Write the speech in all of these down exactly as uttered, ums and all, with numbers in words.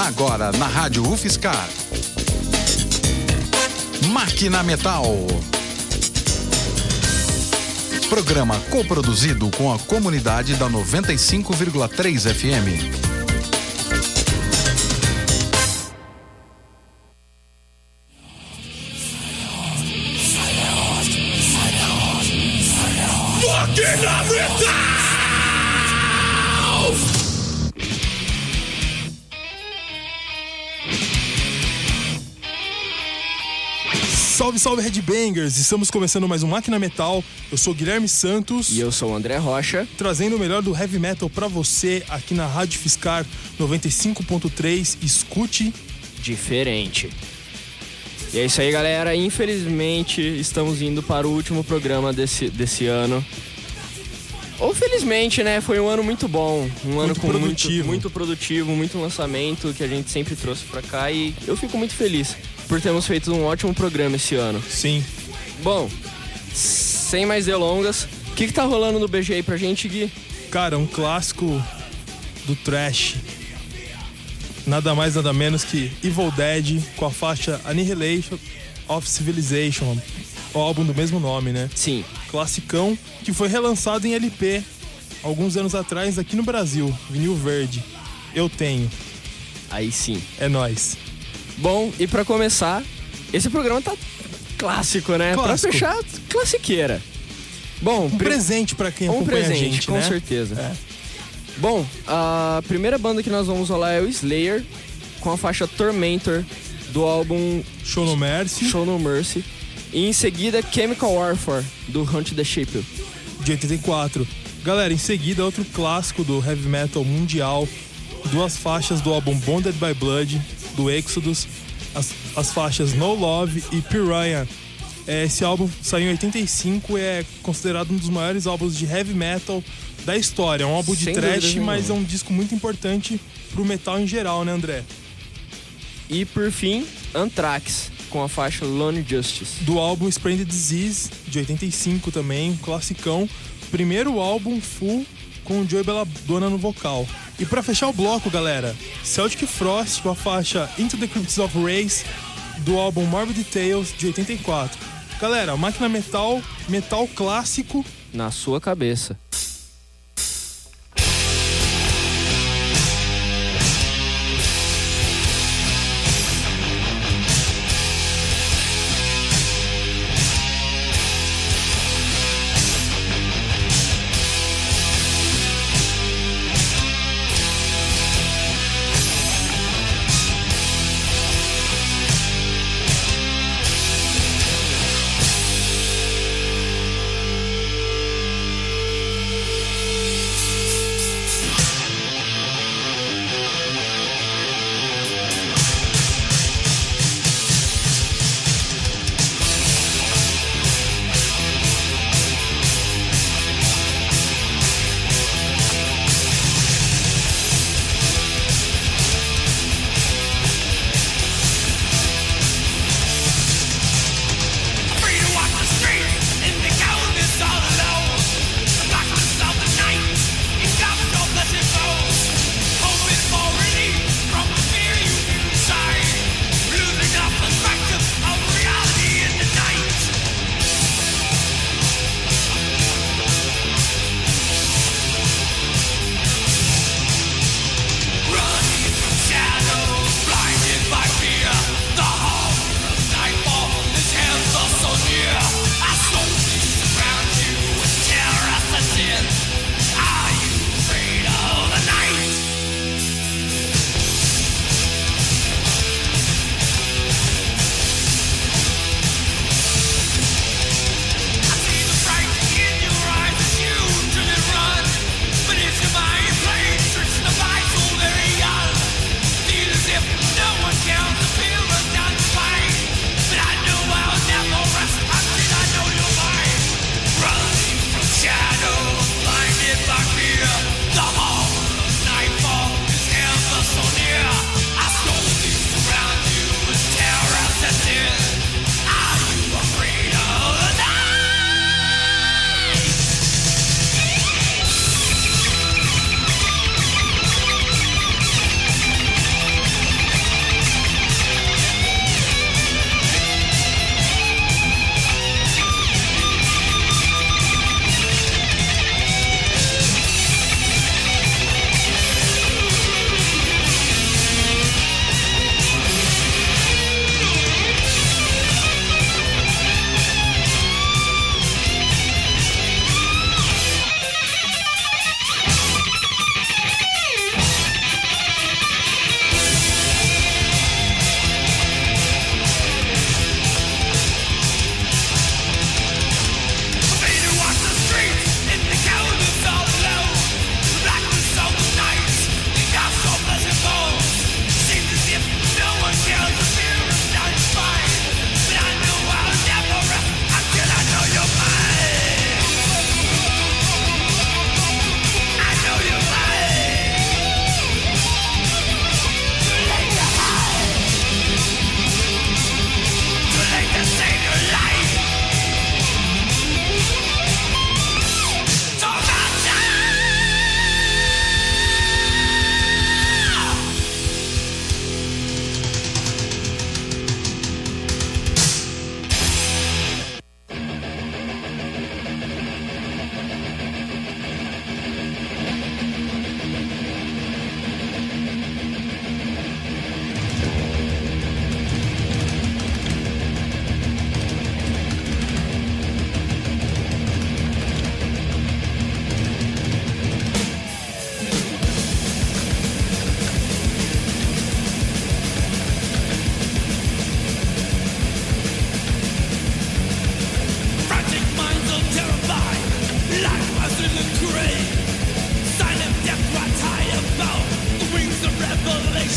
Agora na Rádio UFSCar. Máquina Metal. Programa coproduzido com a comunidade da noventa e cinco vírgula três F M. Máquina Metal! Salve, salve, Headbangers! Estamos começando mais um Máquina Metal. Eu sou Guilherme Santos. E eu sou o André Rocha. Trazendo o melhor do Heavy Metal pra você aqui na Rádio UFSCar noventa e cinco ponto três. Escute diferente. E é isso aí, galera. Infelizmente, estamos indo para o último programa desse, desse ano. Ou felizmente, né? Foi um ano muito bom. Um muito ano com produtivo. Muito, muito produtivo, muito lançamento que a gente sempre trouxe pra cá. E eu fico muito feliz por termos feito um ótimo programa esse ano. Sim. Bom, sem mais delongas, o que, que tá rolando no B G aí pra gente, Gui? Cara, um clássico do thrash. Nada mais, nada menos que Evil Dead com a faixa Annihilation of Civilization, o álbum do mesmo nome, né? Sim. Classicão que foi relançado em L P alguns anos atrás aqui no Brasil, vinil verde. Eu tenho. Aí sim. É nóis. Bom, e pra começar, esse programa tá clássico, né? Clássico. Pra fechar, classiqueira. Bom, Um pre... presente pra quem um acompanha presente, a gente, com né? certeza. É. Bom, a primeira banda que nós vamos rolar é o Slayer, com a faixa Tormentor, do álbum Show No Mercy, Show No Mercy. E em seguida, Chemical Warfare, do Hunt the Sheeple, de oitenta e quatro. Galera, em seguida, outro clássico do heavy metal mundial, duas faixas do álbum Bonded by Blood, do Exodus, as, as faixas No Love e Piranha. É, esse álbum saiu em oitenta e cinco e é considerado um dos maiores álbuns de heavy metal da história. É um álbum de Sem thrash, dúvida mas é nenhuma. um disco muito importante pro metal em geral, né, André? E por fim, Anthrax, com a faixa Lone Justice. Do álbum Splendid Disease, de oitenta e cinco também, um classicão. Primeiro álbum full com o Joey Belladonna no vocal. E pra fechar o bloco, galera, Celtic Frost com a faixa Into the Crypts of Race, do álbum Morbid Tales, de oitenta e quatro. Galera, Máquina Metal, metal clássico. Na sua cabeça.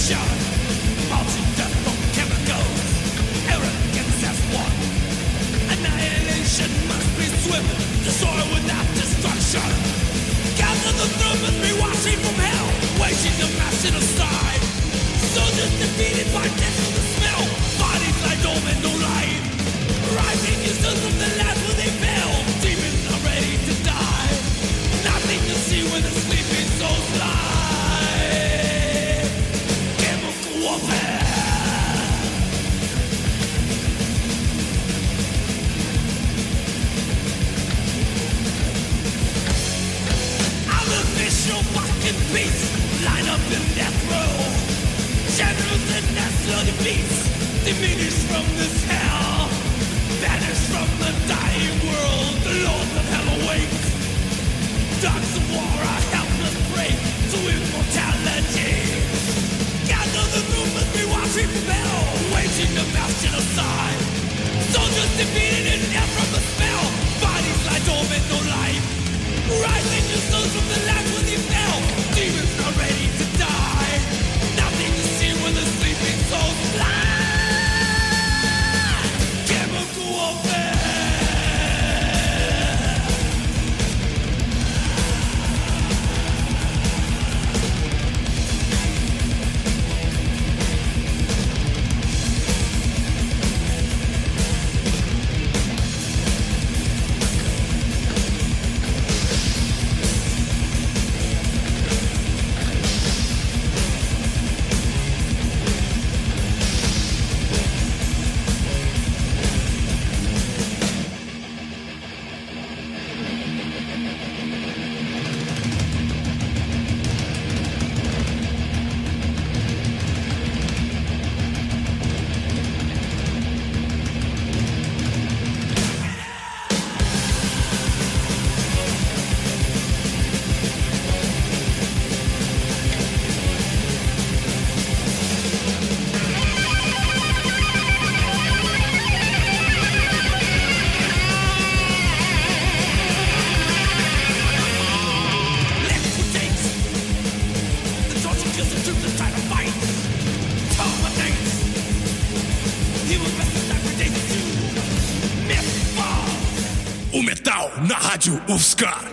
Na Rádio U F S C A.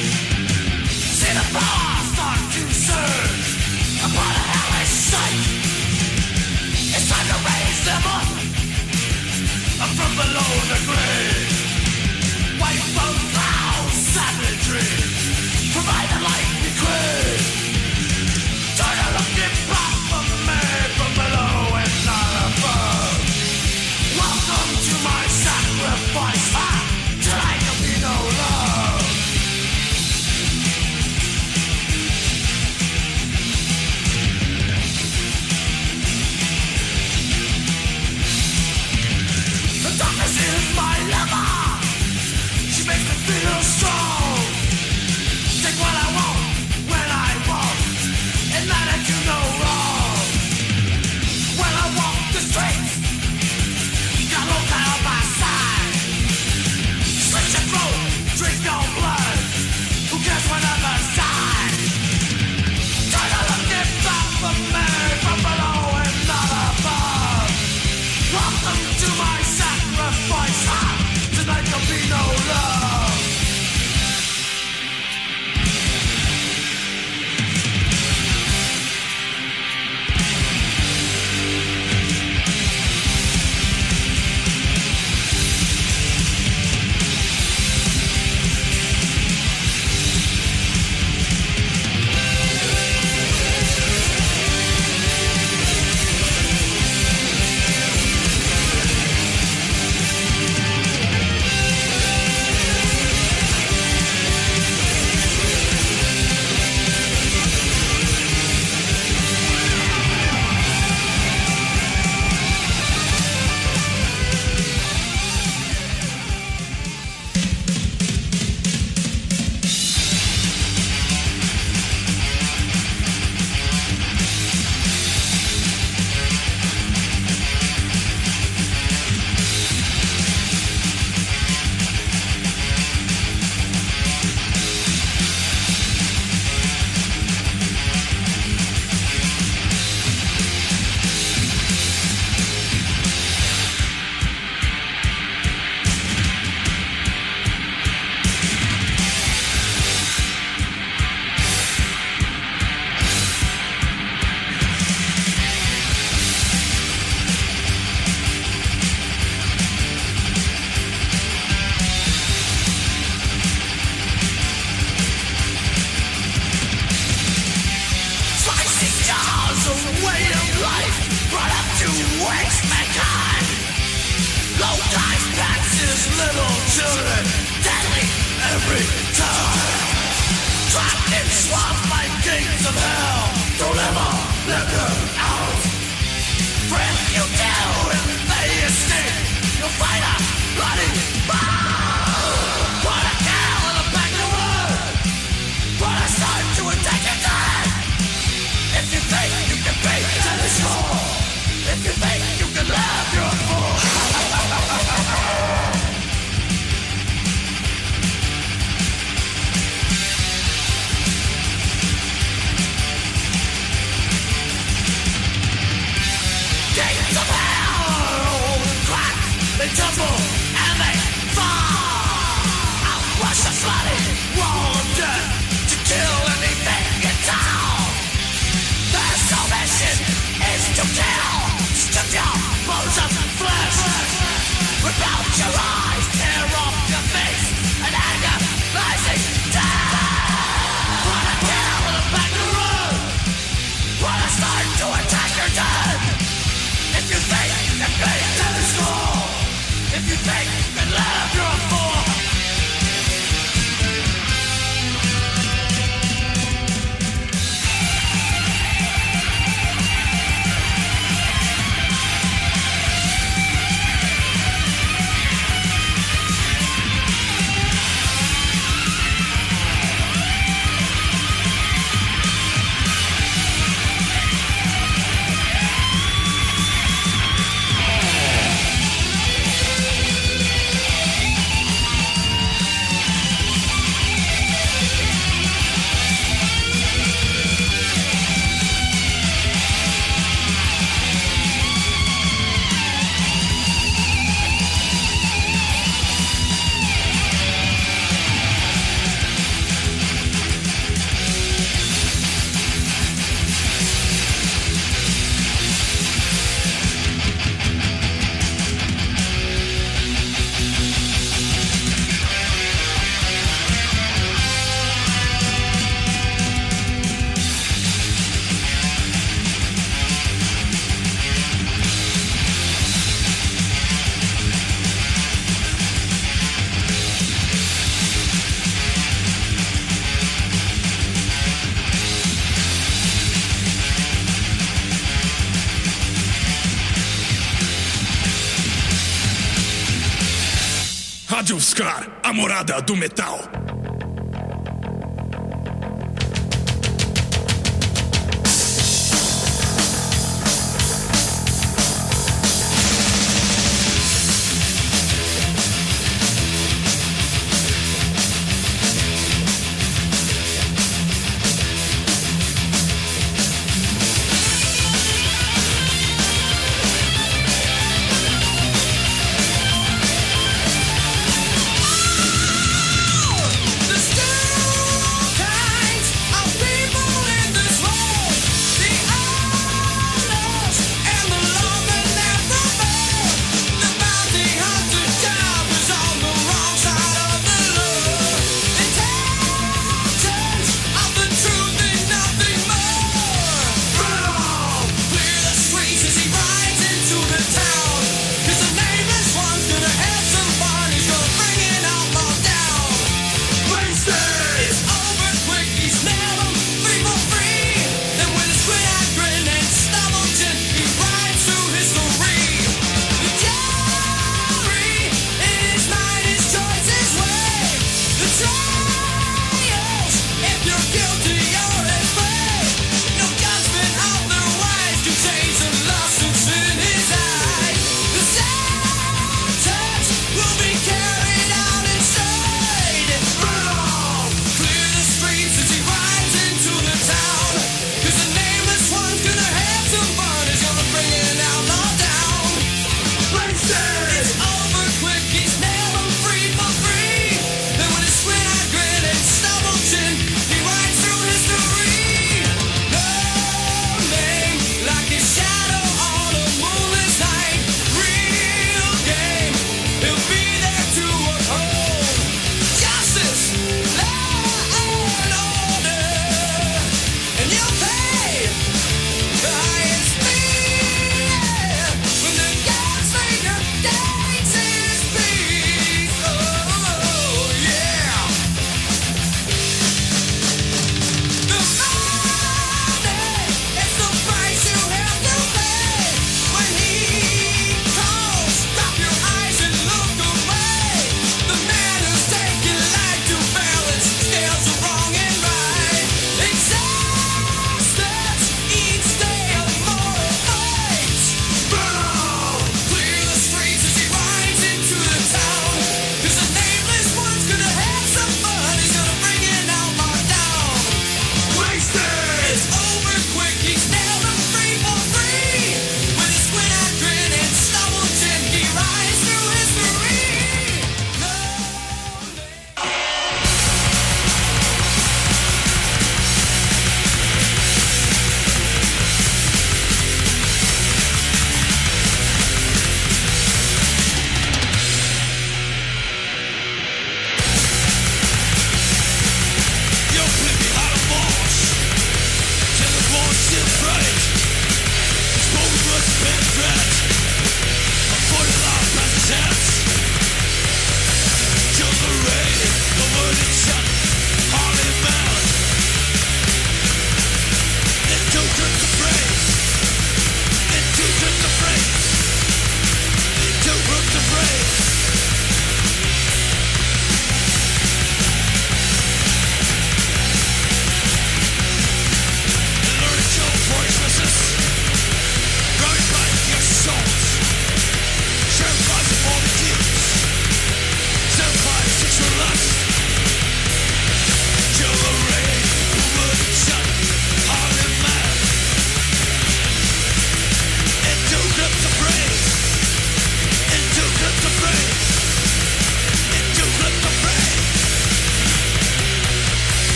See the bar start to surge upon a hellish sight. Rádio UFSCar, a morada do metal.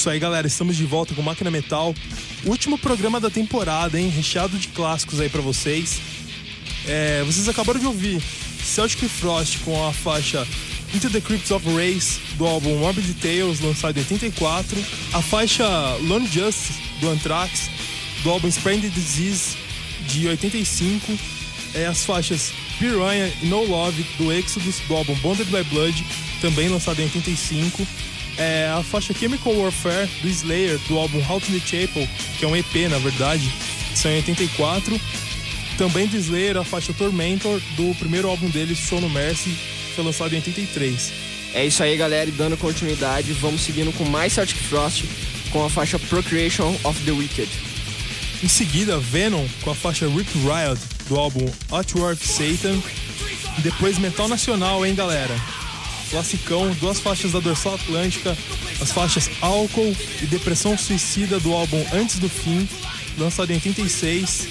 Isso aí, galera, estamos de volta com Máquina Metal. Último programa da temporada, hein? Recheado de clássicos aí pra vocês. É, vocês acabaram de ouvir Celtic Frost com a faixa Into the Crypts of Race, do álbum Morbid Tales, lançado em oitenta e quatro. A faixa Lone Justice, do Anthrax, do álbum Splendid Disease, de oitenta e cinco. É, as faixas Piranha e No Love, do Exodus, do álbum Bonded by Blood, também lançado em oitenta e cinco. É, a faixa Chemical Warfare, do Slayer, do álbum Halt in the Chapel, que é um E P, na verdade, são em oitenta e quatro. Também do Slayer, a faixa Tormentor, do primeiro álbum deles, Show No Mercy, que foi lançado em oitenta e três. É isso aí, galera, e dando continuidade, vamos seguindo com mais Celtic Frost, com a faixa Procreation of the Wicked. Em seguida, Venom, com a faixa Rick Riot, do álbum Outward Satan. E depois Metal Nacional, hein, galera? Classicão, duas faixas da Dorsal Atlântica, as faixas Álcool e Depressão Suicida, do álbum Antes do Fim, lançado em oitenta e seis.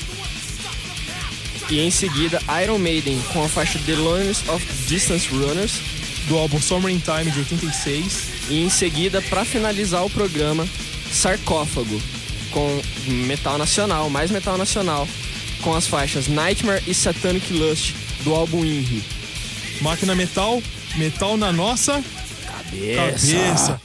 E em seguida, Iron Maiden, com a faixa The Loneliness of Distance Runners, do álbum Summer in Time, de oitenta e seis. E em seguida, para finalizar o programa, Sarcófago, com metal nacional, mais metal nacional, com as faixas Nightmare e Satanic Lust, do álbum Inri. Máquina Metal, metal na nossa cabeça. cabeça.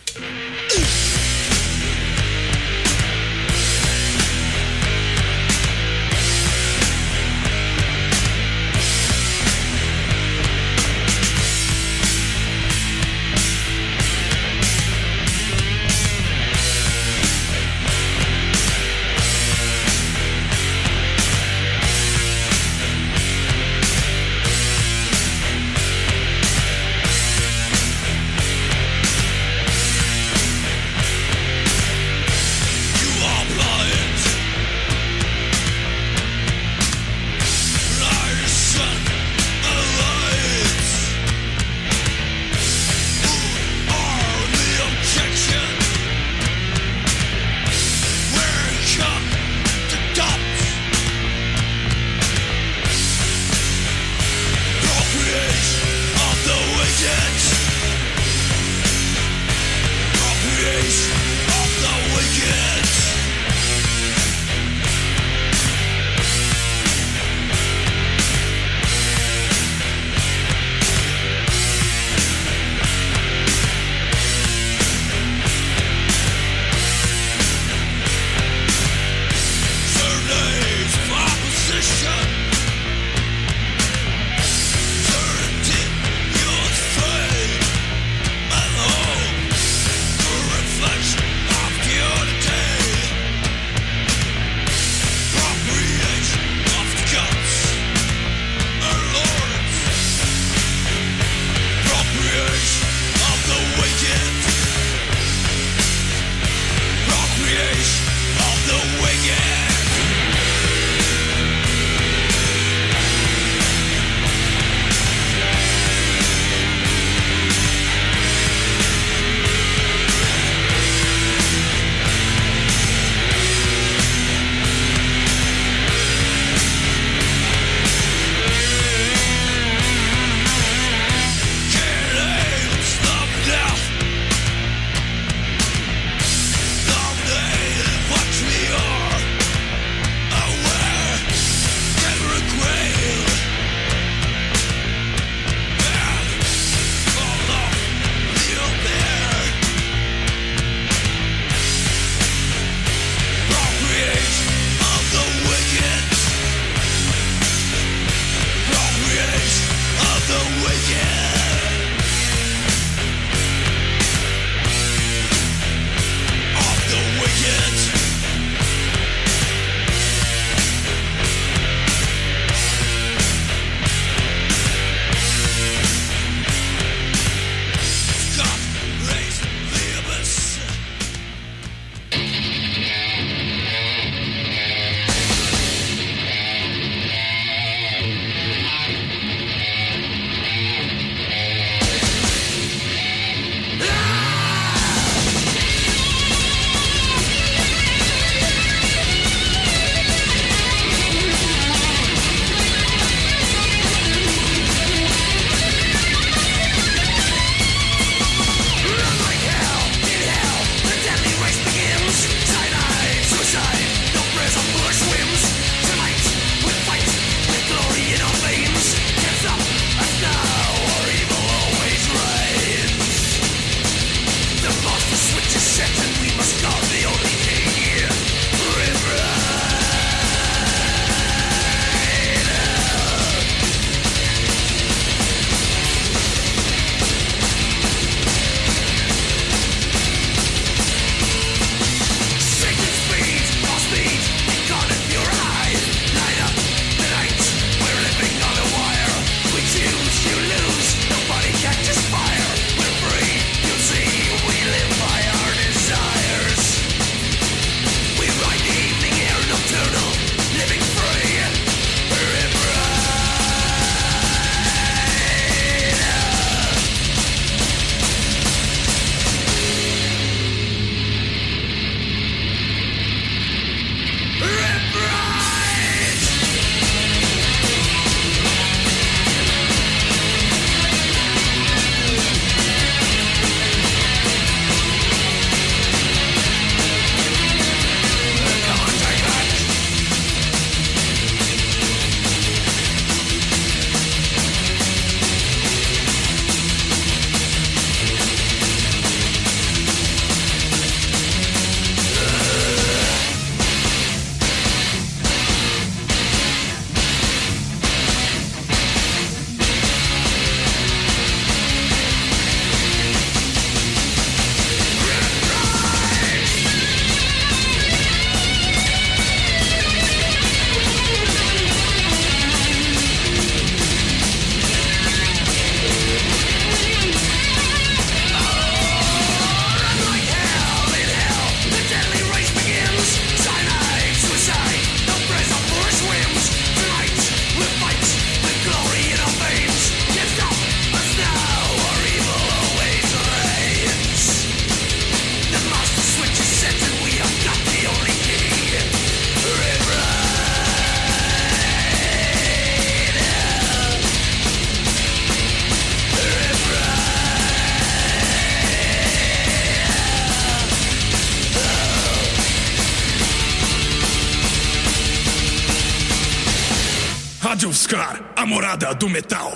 Rádio Scar, a morada do metal.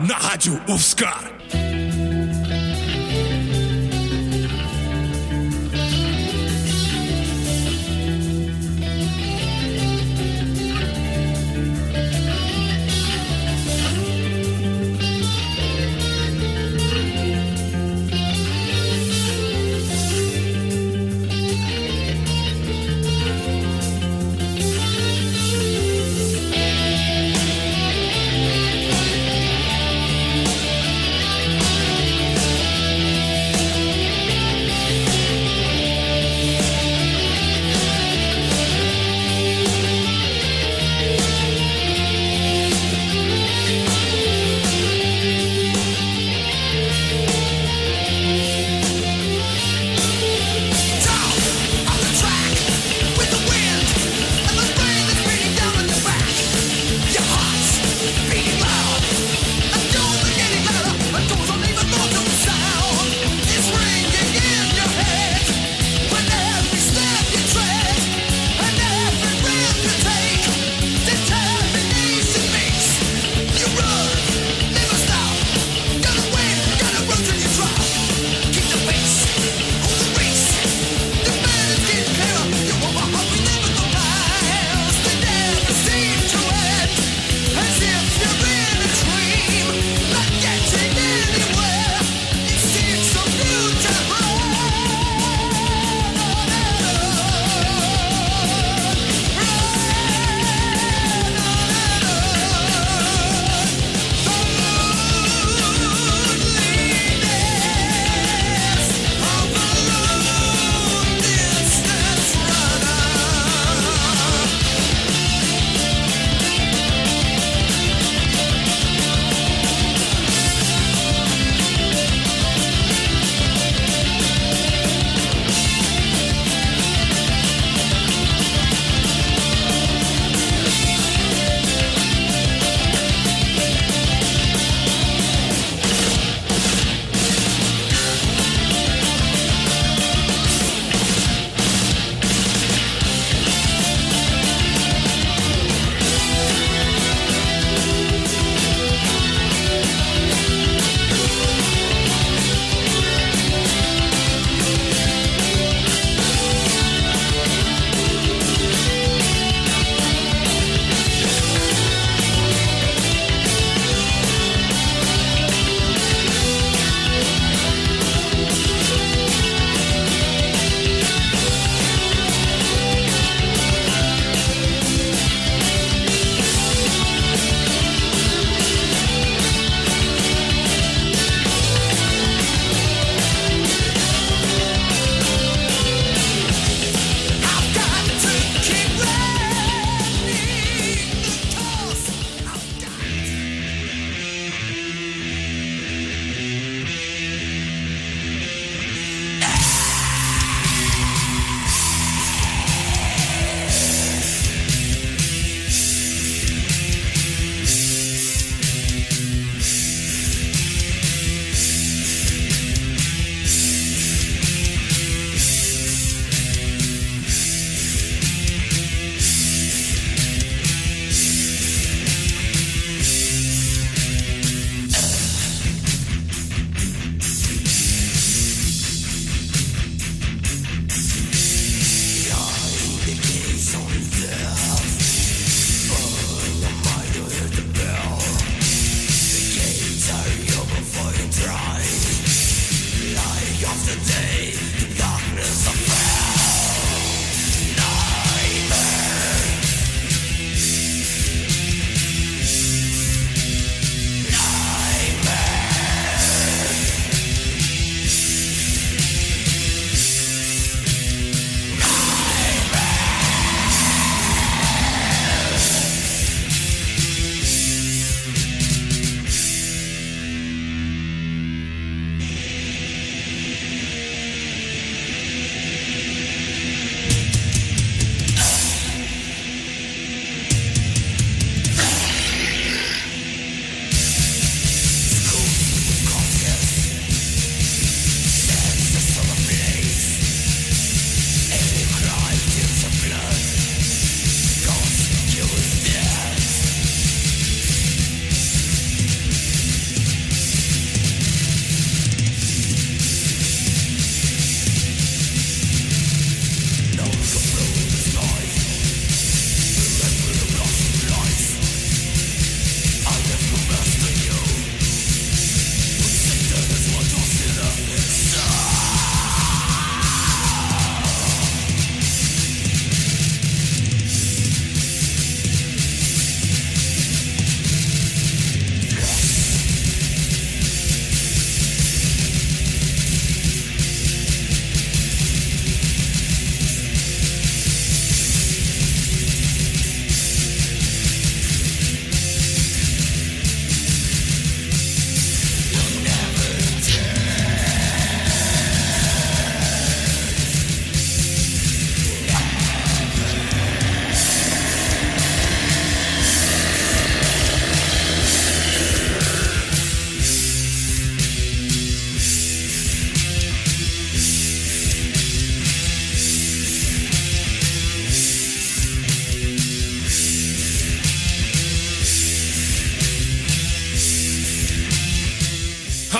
na Rádio U F S C R.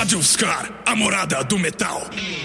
Rádio Scar, a morada do metal.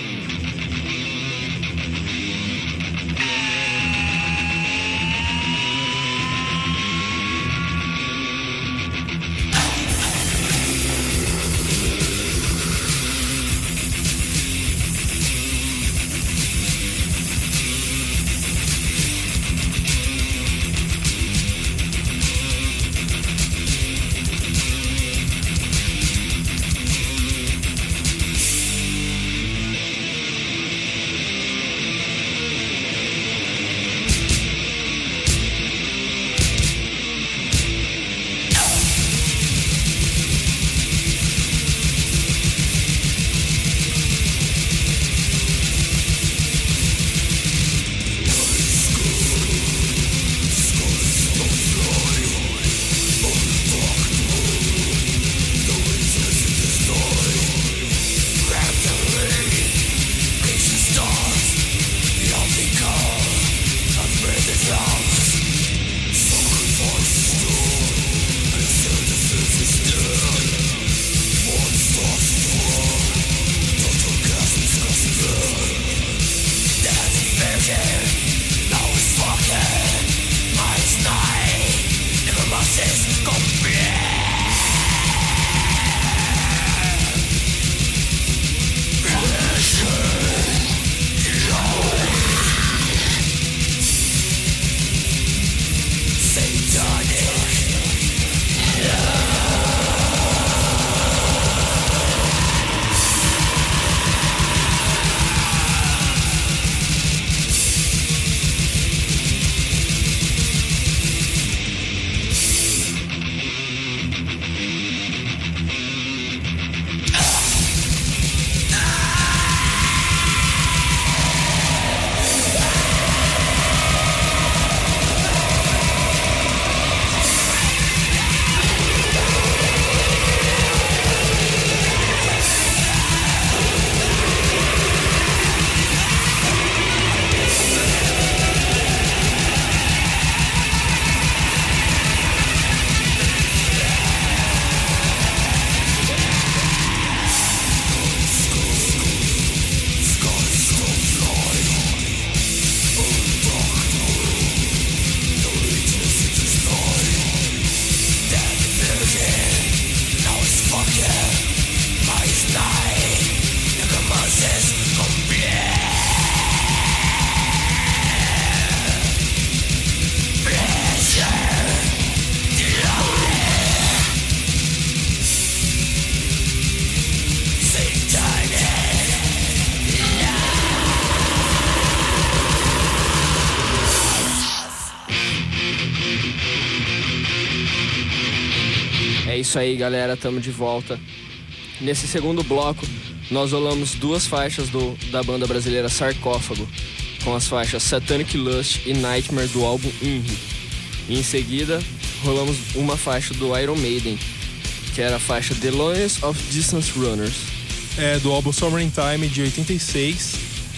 É isso aí, galera, tamo de volta. Nesse segundo bloco, nós rolamos duas faixas do, da banda brasileira Sarcófago, com as faixas Satanic Lust e Nightmare do álbum Inri. E em seguida, rolamos uma faixa do Iron Maiden, que era a faixa The Loneliest of Distance Runners. É, do álbum Summer in Time, de oitenta e seis.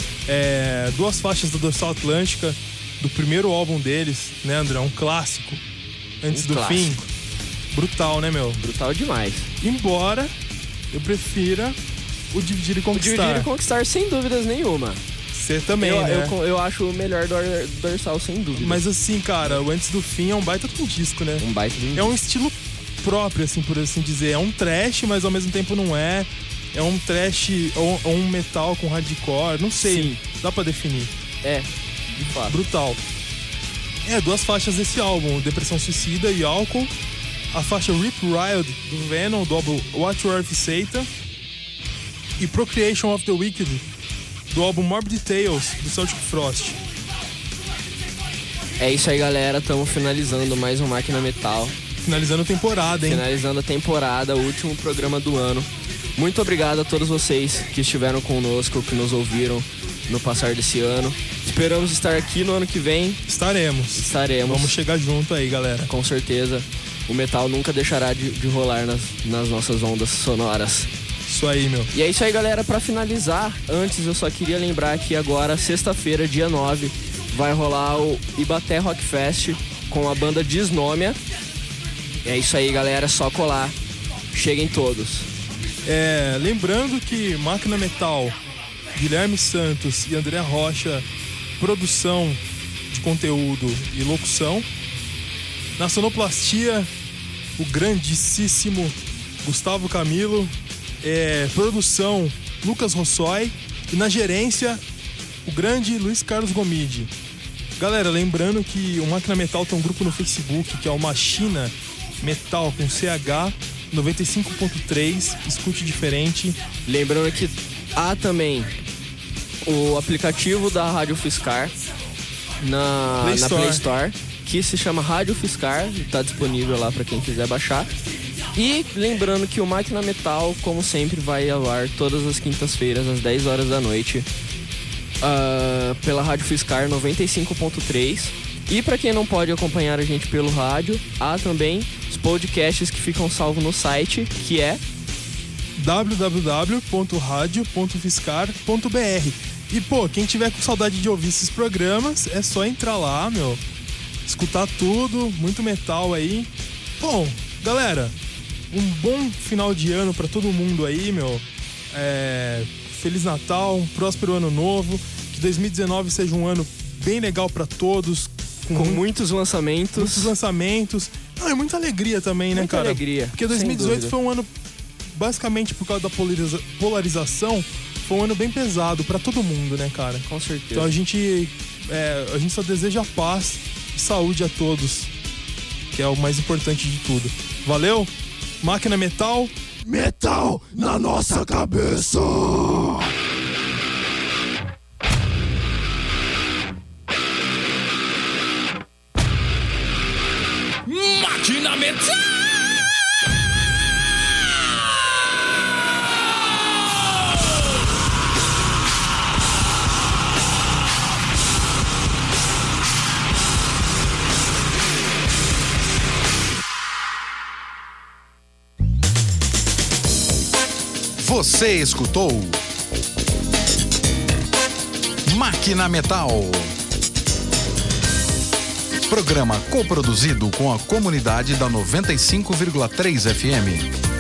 É, duas faixas da Dorsal Atlântica, do primeiro álbum deles, né, André? Um clássico. Antes Um do clássico. fim. Brutal, né, meu? Brutal demais. Embora eu prefira o Dividir e O Conquistar. Dividir e Conquistar, sem dúvidas nenhuma. Você também, eu, né? eu, eu acho o melhor do Ar- Dorsal, sem dúvida. Mas assim, cara, o Antes do Fim é um baita de um disco, né? Um baita de um É um estilo próprio, assim, por assim dizer. É um trash, mas ao mesmo tempo não é. É um trash ou, ou um metal com hardcore. Não sei, Sim. dá pra definir. É, de fato. Brutal. É, duas faixas desse álbum, Depressão Suicida e Álcool. A faixa Rip Riot do Venom, do álbum What You Are If Satan. E Procreation of the Wicked, do álbum Morbid Tales, do Celtic Frost. É isso aí, galera. Estamos finalizando mais um Máquina Metal. Finalizando a temporada, hein? Finalizando a temporada, o último programa do ano. Muito obrigado a todos vocês que estiveram conosco, que nos ouviram no passar desse ano. Esperamos estar aqui no ano que vem. Estaremos. Estaremos. Vamos chegar junto aí, galera. Com certeza. O metal nunca deixará de, de rolar nas, nas nossas ondas sonoras. Isso aí, meu. E é isso aí, galera. Pra finalizar, antes eu só queria lembrar que agora, sexta-feira, dia nove, vai rolar o Ibaté Rock Fest com a banda Disnômia. É isso aí, galera. Só colar. Cheguem todos. É, lembrando que Máquina Metal, Guilherme Santos e André Rocha, produção de conteúdo e locução. Na sonoplastia, o grandíssimo Gustavo Camilo, é, produção Lucas Rossoi e na gerência o grande Luiz Carlos Gomide. Galera, lembrando que o Máquina Metal tem um grupo no Facebook que é o Machina Metal com C H noventa e cinco ponto três, escute diferente. Lembrando que há também o aplicativo da Rádio Fiscar na Play, na Play Store, que se chama Rádio Fiscar, está disponível lá para quem quiser baixar. E lembrando que o Máquina Metal, como sempre, vai ao ar todas as quintas-feiras às dez horas da noite uh, pela Rádio Fiscar noventa e cinco ponto três. E para quem não pode acompanhar a gente pelo rádio, há também os podcasts que ficam salvos no site, que é w w w ponto radio ponto fiscar ponto b r. E pô, quem tiver com saudade de ouvir esses programas, é só entrar lá, meu, escutar tudo, muito metal aí. Bom, galera, um bom final de ano pra todo mundo aí, meu. É... Feliz Natal, um próspero ano novo, que dois mil e dezenove seja um ano bem legal pra todos, com, com muitos lançamentos. Muitos lançamentos. Ah, e muita alegria também, né, muita cara? Muita alegria. Porque dois mil e dezoito foi um ano, basicamente por causa da polariza- polarização, foi um ano bem pesado pra todo mundo, né, cara? Com certeza. Então a gente, é, a gente só deseja paz e saúde a todos, que é o mais importante de tudo. Valeu? Máquina Metal. Metal na nossa cabeça! Máquina Metal! Você escutou Máquina Metal, programa coproduzido com a comunidade da noventa e cinco vírgula três F M.